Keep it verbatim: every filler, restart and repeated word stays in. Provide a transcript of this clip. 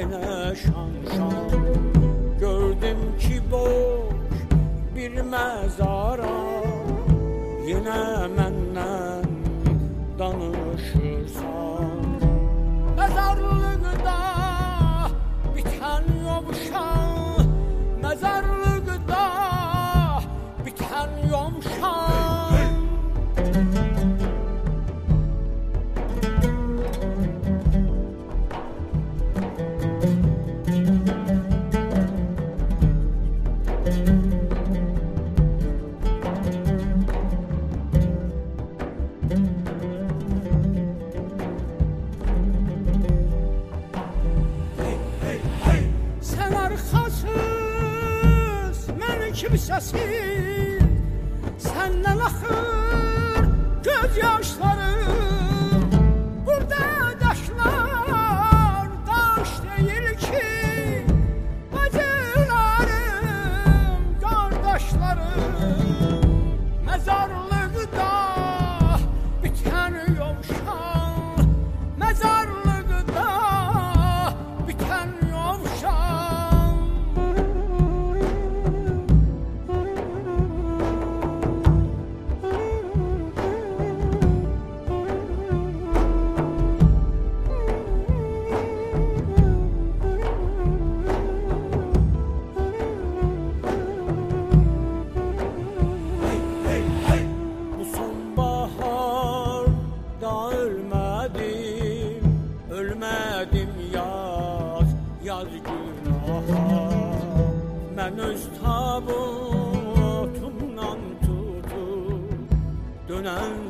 yine şan şan. Gördüm ki boş bir mezara, yine menden danışırsan. Mezarlıkta biten yomşan, mezarlıkta biten yomşan. Sen arkasız, ben kimsesiz, senden akır gözyaşlarım. Burada daşlar daş değil ki, bacılarım, kardeşlerim. Mezarlıkta biten yomşan, mezarlıkta biten yomşan. Bu sonbahar da ölmedim, ölmedim yaz, yaz günaha. Ben öz tabutumdan tutup dönen